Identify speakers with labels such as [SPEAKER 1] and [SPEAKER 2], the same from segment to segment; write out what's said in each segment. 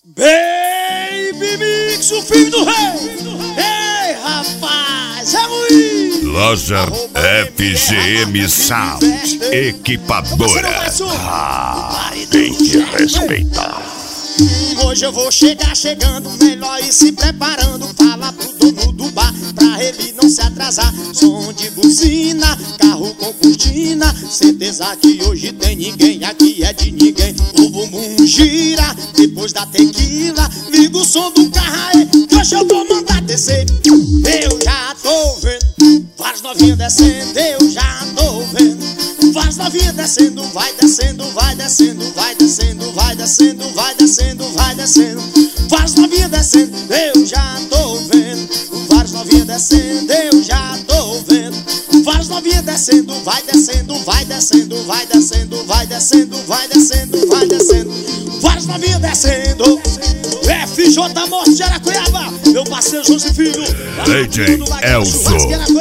[SPEAKER 1] Baby Mix, o filho do rei. Ei, rapaz, é ruim.
[SPEAKER 2] Loja FGM Sound, equipadora. Tem que respeitar.
[SPEAKER 1] Hoje eu vou chegando, melhor ir se preparando. Fala pro dono do bar, pra ele não se atrasar. Som de buzina, carro com cortina. Certeza que hoje tem ninguém, aqui é de ninguém. O bumbum gira, depois da tequila. Liga o som do carro aí, que hoje eu vou mandar descer. Eu já tô vendo várias novinhas descendo, eu já tô vendo várias novinhas descendo, vai descendo, vai descendo, vai descendo, vai descendo, vai descendo, vai descendo. Várias novinhas descendo, eu já tô vendo. Várias novinhas descendo, eu já tô vendo. Várias novinhas descendo, vai descendo, vai descendo, vai descendo, vai descendo, vai descendo, vai descendo. Várias novinhas descendo. FJ Morte de Aracuiaba, meu parceiro José Filho.
[SPEAKER 2] DJ Elzo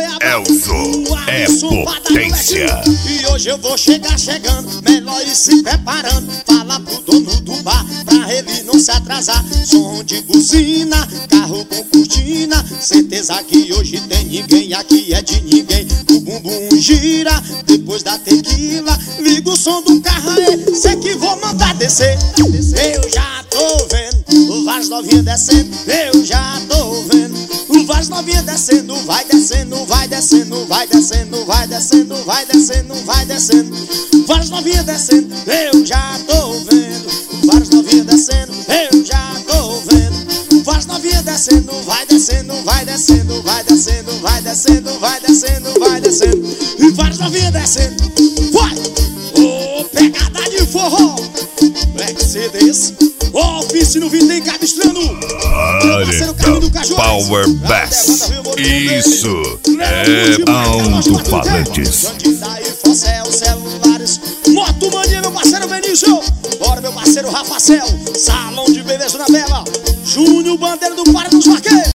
[SPEAKER 2] é potência.
[SPEAKER 1] E hoje eu vou chegando, melhor ir se preparando. Fala pro dono do bar, pra ele não se atrasar. Som de buzina, carro com cortina. Certeza que hoje tem ninguém, aqui é de ninguém. O bumbum gira, depois da tequila. Liga o som do carro aí, sei que vou mandar descer. Eu já tô vendo várias novinhas descendo, eu já tô vendo várias novinhas descendo, vai descendo, vai descendo, vai descendo, vai descendo, vai descendo, vai descendo. Várias novinhas descendo, eu já tô vendo várias novinhas descendo, eu já tô vendo várias novinhas descendo, vai descendo, vai descendo, vai descendo, vai descendo, vai descendo, vai descendo. E várias novinhas descendo, vai! Ô, pegada de forró, Mercedes. Oficina Vintém Capistrano.
[SPEAKER 2] Power Bass. Isso é alto-falantes.
[SPEAKER 1] Celulares. Moto Mania, meu parceiro Benício. Bora, meu parceiro Rafacel. Salão de beleza na Bela. Júnior Bandeira do Pará dos Vaqueiros.